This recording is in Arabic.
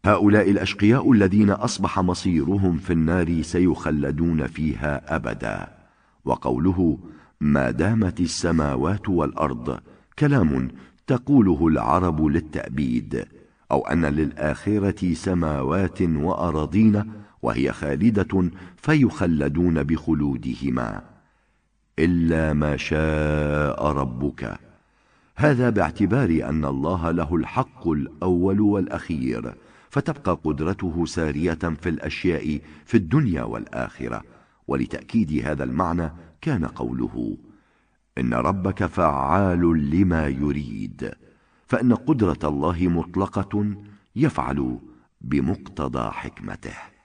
هؤلاء الأشقياء الذين أصبح مصيرهم في النار سيخلدون فيها أبدا. وقوله ما دامت السماوات والأرض كلام تقوله العرب للتأبيد، أو أن للآخرة سماوات وأراضين وهي خالدة فيخلدون بخلودهما إلا ما شاء ربك. هذا باعتبار أن الله له الحق الأول والأخير، فتبقى قدرته سارية في الأشياء في الدنيا والآخرة. ولتأكيد هذا المعنى كان قوله إن ربك فعال لما يريد، فإن قدرة الله مطلقة يفعل بمقتضى حكمته.